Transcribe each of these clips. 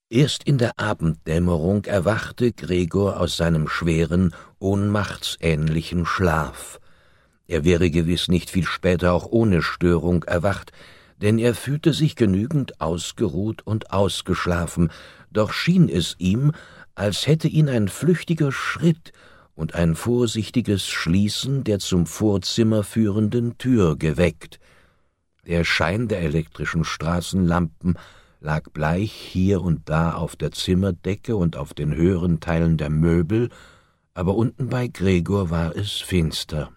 Erst in der Abenddämmerung erwachte Gregor aus seinem schweren, ohnmachtsähnlichen Schlaf. Er wäre gewiss nicht viel später auch ohne Störung erwacht, denn er fühlte sich genügend ausgeruht und ausgeschlafen, doch schien es ihm, als hätte ihn ein flüchtiger Schritt und ein vorsichtiges Schließen der zum Vorzimmer führenden Tür geweckt. Der Schein der elektrischen Straßenlampen lag bleich hier und da auf der Zimmerdecke und auf den höheren Teilen der Möbel, aber unten bei Gregor war es finster.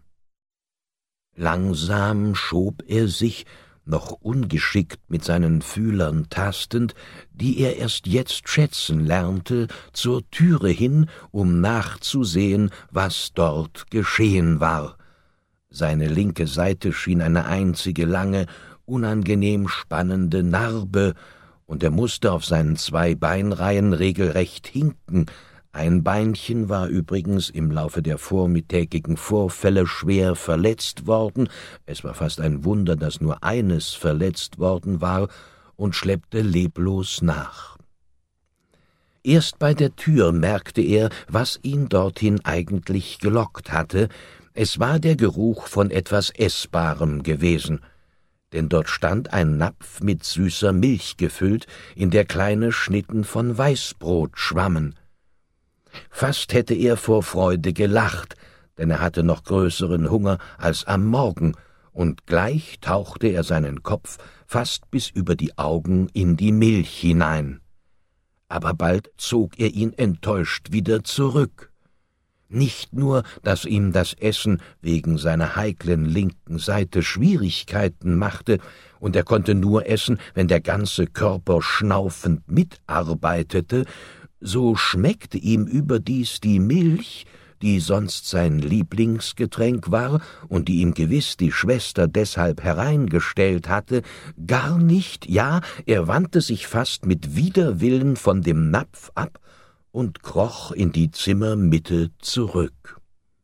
Langsam schob er sich, noch ungeschickt mit seinen Fühlern tastend, die er erst jetzt schätzen lernte, zur Türe hin, um nachzusehen, was dort geschehen war. Seine linke Seite schien eine einzige lange, unangenehm spannende Narbe, und er musste auf seinen 2 Beinreihen regelrecht hinken. Ein Beinchen war übrigens im Laufe der vormittägigen Vorfälle schwer verletzt worden, es war fast ein Wunder, dass nur eines verletzt worden war, und schleppte leblos nach. Erst bei der Tür merkte er, was ihn dorthin eigentlich gelockt hatte. Es war der Geruch von etwas Essbarem gewesen, denn dort stand ein Napf mit süßer Milch gefüllt, in der kleine Schnitten von Weißbrot schwammen. Fast hätte er vor Freude gelacht, denn er hatte noch größeren Hunger als am Morgen, und gleich tauchte er seinen Kopf fast bis über die Augen in die Milch hinein. Aber bald zog er ihn enttäuscht wieder zurück. Nicht nur, dass ihm das Essen wegen seiner heiklen linken Seite Schwierigkeiten machte, und er konnte nur essen, wenn der ganze Körper schnaufend mitarbeitete, so schmeckte ihm überdies die Milch, die sonst sein Lieblingsgetränk war und die ihm gewiss die Schwester deshalb hereingestellt hatte, gar nicht, ja, er wandte sich fast mit Widerwillen von dem Napf ab und kroch in die Zimmermitte zurück.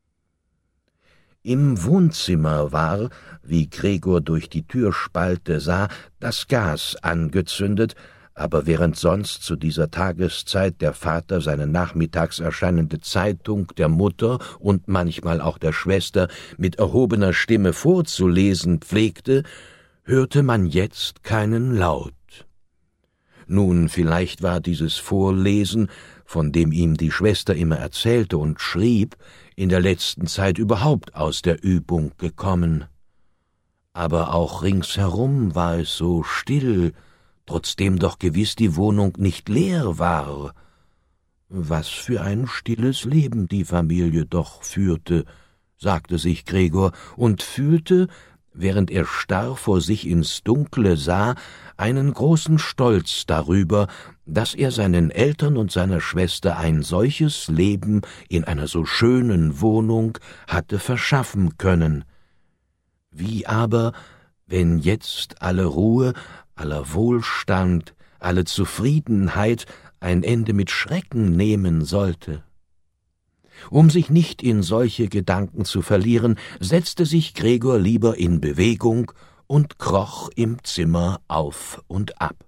Im Wohnzimmer war, wie Gregor durch die Türspalte sah, das Gas angezündet, aber während sonst zu dieser Tageszeit der Vater seine nachmittags erscheinende Zeitung der Mutter und manchmal auch der Schwester mit erhobener Stimme vorzulesen pflegte, hörte man jetzt keinen Laut. Nun, vielleicht war dieses Vorlesen, von dem ihm die Schwester immer erzählte und schrieb, in der letzten Zeit überhaupt aus der Übung gekommen. Aber auch ringsherum war es so still, trotzdem doch gewiss die Wohnung nicht leer war. Was für ein stilles Leben die Familie doch führte, sagte sich Gregor und fühlte, während er starr vor sich ins Dunkle sah, einen großen Stolz darüber, dass er seinen Eltern und seiner Schwester ein solches Leben in einer so schönen Wohnung hatte verschaffen können. Wie aber, wenn jetzt alle Ruhe, aller Wohlstand, alle Zufriedenheit ein Ende mit Schrecken nehmen sollte? Um sich nicht in solche Gedanken zu verlieren, setzte sich Gregor lieber in Bewegung und kroch im Zimmer auf und ab.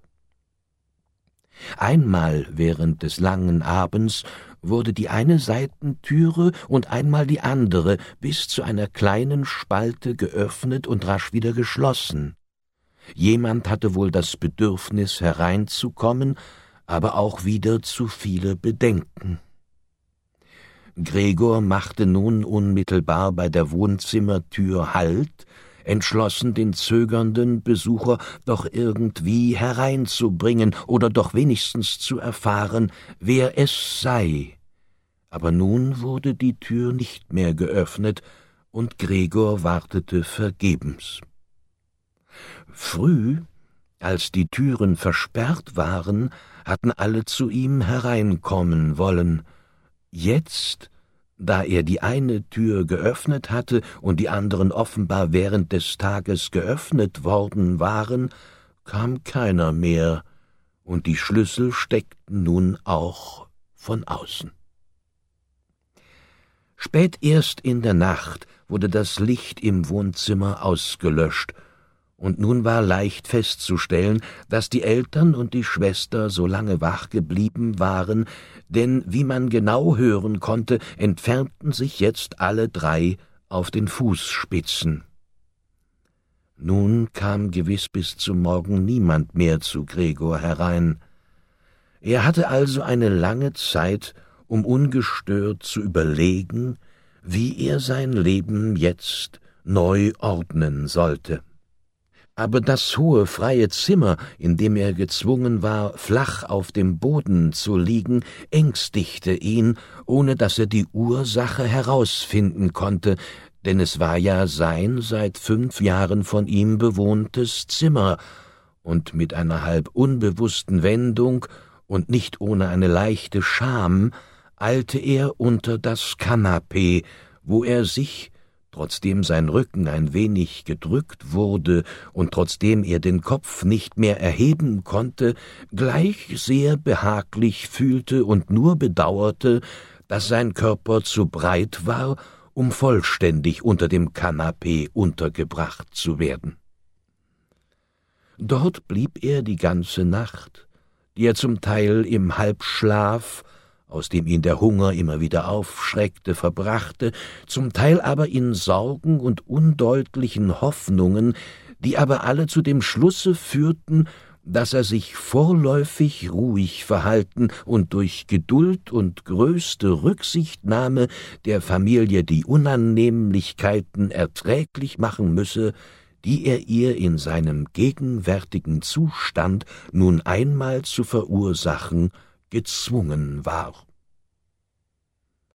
Einmal während des langen Abends wurde die eine Seitentüre und einmal die andere bis zu einer kleinen Spalte geöffnet und rasch wieder geschlossen. Jemand hatte wohl das Bedürfnis, hereinzukommen, aber auch wieder zu viele Bedenken. Gregor machte nun unmittelbar bei der Wohnzimmertür Halt, entschlossen, den zögernden Besucher doch irgendwie hereinzubringen oder doch wenigstens zu erfahren, wer es sei. Aber nun wurde die Tür nicht mehr geöffnet, und Gregor wartete vergebens. Früh, als die Türen versperrt waren, hatten alle zu ihm hereinkommen wollen. Jetzt, da er die eine Tür geöffnet hatte und die anderen offenbar während des Tages geöffnet worden waren, kam keiner mehr, und die Schlüssel steckten nun auch von außen. Spät erst in der Nacht wurde das Licht im Wohnzimmer ausgelöscht, und nun war leicht festzustellen, dass die Eltern und die Schwester so lange wach geblieben waren, denn, wie man genau hören konnte, entfernten sich jetzt alle drei auf den Fußspitzen. Nun kam gewiss bis zum Morgen niemand mehr zu Gregor herein. Er hatte also eine lange Zeit, um ungestört zu überlegen, wie er sein Leben jetzt neu ordnen sollte. Aber das hohe, freie Zimmer, in dem er gezwungen war, flach auf dem Boden zu liegen, ängstigte ihn, ohne dass er die Ursache herausfinden konnte, denn es war ja sein seit 5 Jahren von ihm bewohntes Zimmer, und mit einer halb unbewussten Wendung und nicht ohne eine leichte Scham eilte er unter das Kanapee, wo er sich, trotzdem sein Rücken ein wenig gedrückt wurde und trotzdem er den Kopf nicht mehr erheben konnte, gleich sehr behaglich fühlte und nur bedauerte, dass sein Körper zu breit war, um vollständig unter dem Kanapee untergebracht zu werden. Dort blieb er die ganze Nacht, die er zum Teil im Halbschlaf, aus dem ihn der Hunger immer wieder aufschreckte, verbrachte, zum Teil aber in Sorgen und undeutlichen Hoffnungen, die aber alle zu dem Schlusse führten, dass er sich vorläufig ruhig verhalten und durch Geduld und größte Rücksichtnahme der Familie die Unannehmlichkeiten erträglich machen müsse, die er ihr in seinem gegenwärtigen Zustand nun einmal zu verursachen gezwungen war.